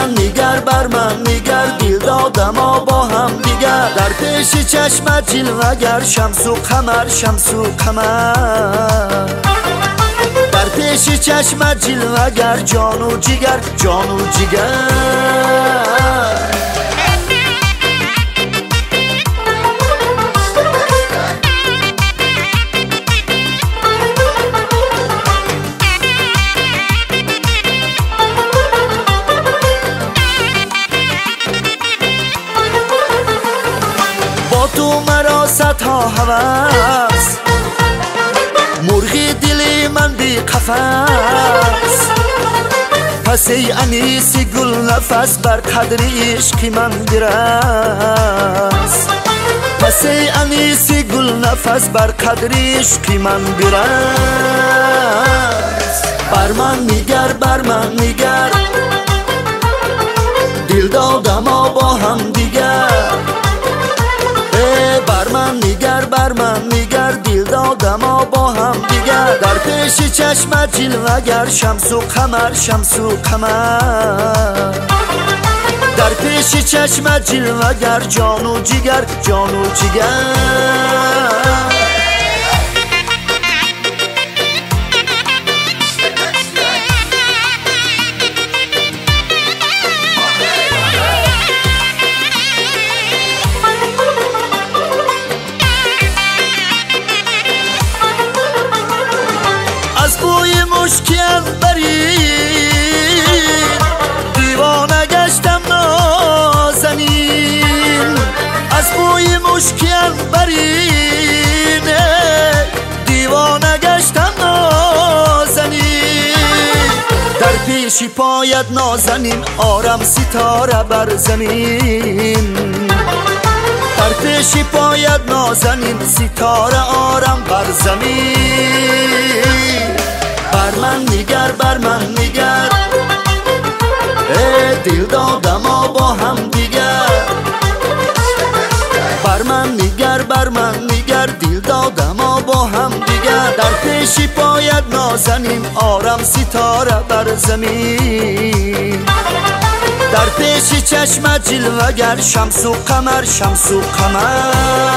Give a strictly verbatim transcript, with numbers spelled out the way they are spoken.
من نگر بر من نگر، دل دادم با هم دیگر. در پیش چشمت جلوگر شمس و قمر شمس و قمر. در پیش چشمت جلوگر جان و جگر جان و جگر. با تو مرا صدها هوس، مرغی دل من بی قفس. پس ای انیس گل نفس بر قدر عشق من برس. پس ای انیس گل نفس بر قدر عشق من برس. بر من نگر بر من نگر، دل دادم با هم دیگر. بر من نگر بر من نگر، دل دادم با هم دیگر. در پیش چشمت جلوگر شمس و قمر شمس و قمر. در پیش چشمت جلوگر جان و جگر جان و جگر. از بوی مشکین برین دیوانه گشتم نازنین. از بوی مشکین برین دیوانه گشتم نازنین. در پیش پایت نازنین آرم ستاره بر زمین. در پیش پایت نازنین ستاره آرم بر زمین. بر من نگر بر من نگر، دل دادم با هم دیگر. بر من نگر بر من نگر، دل دادم با هم دیگر. در پیش پایت نازنین آرم ستاره بر زمین. در پیش چشمت جلوگر شمس و قمر شمس و قمر.